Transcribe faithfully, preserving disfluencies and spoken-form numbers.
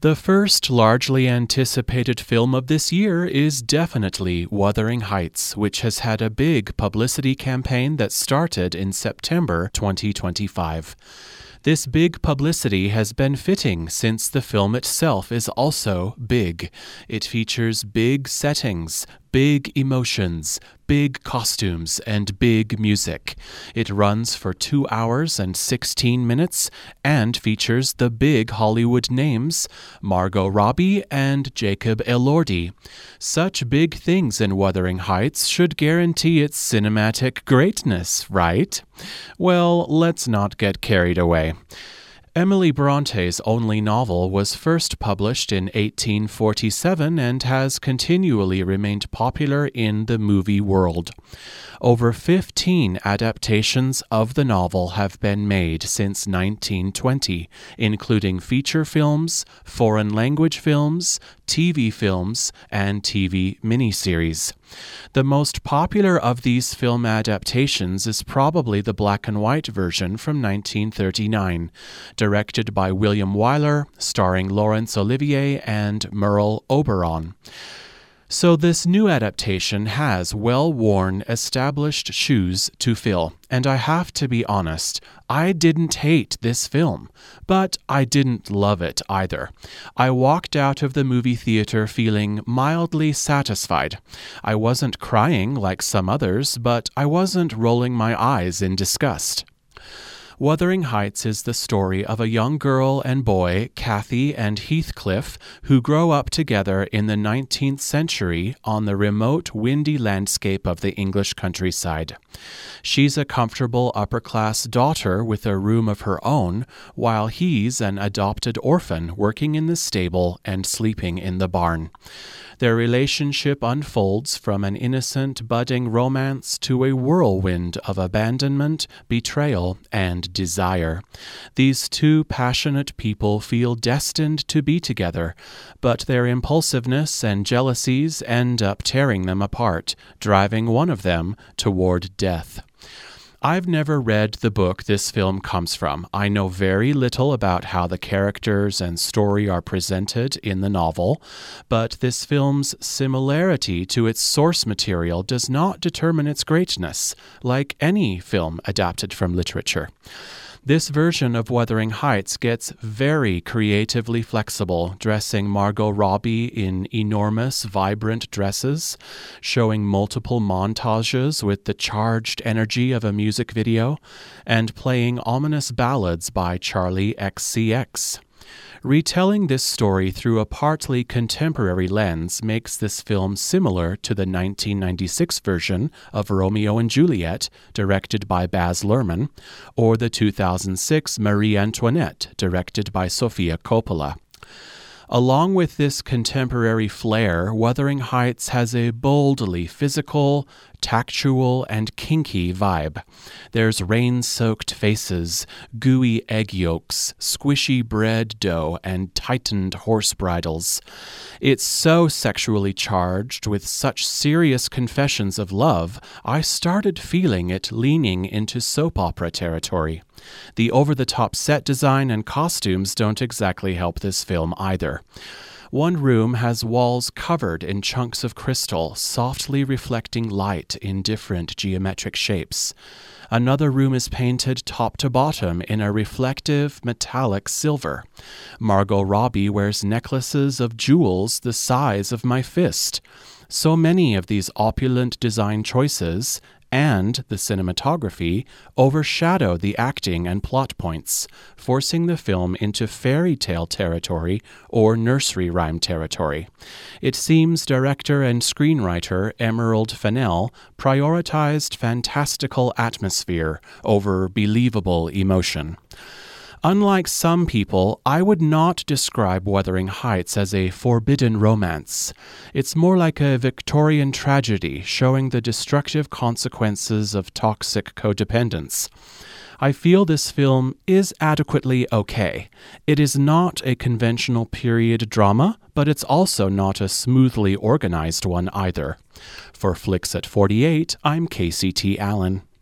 The first largely anticipated film of this year is definitely Wuthering Heights, which has had a big publicity campaign that started in September twenty twenty-five. This big publicity has been fitting since the film itself is also big. It features big settings, big emotions, big costumes, and big music. It runs for two hours and sixteen minutes and features the big Hollywood names, Margot Robbie and Jacob Elordi. Such big things in Wuthering Heights should guarantee its cinematic greatness, right? Well, let's not get carried away. Emily Bronte's only novel was first published in eighteen forty-seven and has continually remained popular in the movie world. Over fifteen adaptations of the novel have been made since nineteen twenty, including feature films, foreign language films, T V films, and T V miniseries. The most popular of these film adaptations is probably the black and white version from nineteen thirty-nine, directed by William Wyler, starring Laurence Olivier and Merle Oberon. So this new adaptation has well-worn, established shoes to fill, and I have to be honest, I didn't hate this film, but I didn't love it either. I walked out of the movie theater feeling mildly satisfied. I wasn't crying like some others, but I wasn't rolling my eyes in disgust. Wuthering Heights is the story of a young girl and boy, Kathy and Heathcliff, who grow up together in the nineteenth century on the remote, windy landscape of the English countryside. She's a comfortable upper-class daughter with a room of her own, while he's an adopted orphan working in the stable and sleeping in the barn. Their relationship unfolds from an innocent, budding romance to a whirlwind of abandonment, betrayal, and desire. These two passionate people feel destined to be together, but their impulsiveness and jealousies end up tearing them apart, driving one of them toward death. I've never read the book this film comes from. I know very little about how the characters and story are presented in the novel, but this film's similarity to its source material does not determine its greatness, like any film adapted from literature. This version of Wuthering Heights gets very creatively flexible, dressing Margot Robbie in enormous, vibrant dresses, showing multiple montages with the charged energy of a music video, and playing ominous ballads by Charli X C X. Retelling this story through a partly contemporary lens makes this film similar to the nineteen ninety-six version of Romeo and Juliet, directed by Baz Luhrmann, or the two thousand six Marie Antoinette, directed by Sofia Coppola. Along with this contemporary flair, Wuthering Heights has a boldly physical, tactual, and kinky vibe. There's rain-soaked faces, gooey egg yolks, squishy bread dough, and tightened horse bridles. It's so sexually charged, with such serious confessions of love, I started feeling it leaning into soap opera territory. The over-the-top set design and costumes don't exactly help this film either. One room has walls covered in chunks of crystal, softly reflecting light in different geometric shapes. Another room is painted top to bottom in a reflective, metallic silver. Margot Robbie wears necklaces of jewels the size of my fist. So many of these opulent design choices and the cinematography overshadow the acting and plot points, forcing the film into fairy tale territory or nursery rhyme territory. It seems director and screenwriter Emerald Fennell prioritized fantastical atmosphere over believable emotion. Unlike some people, I would not describe Wuthering Heights as a forbidden romance. It's more like a Victorian tragedy showing the destructive consequences of toxic codependence. I feel this film is adequately okay. It is not a conventional period drama, but it's also not a smoothly organized one either. For Flicks at forty-eight, I'm Casey T. Allen.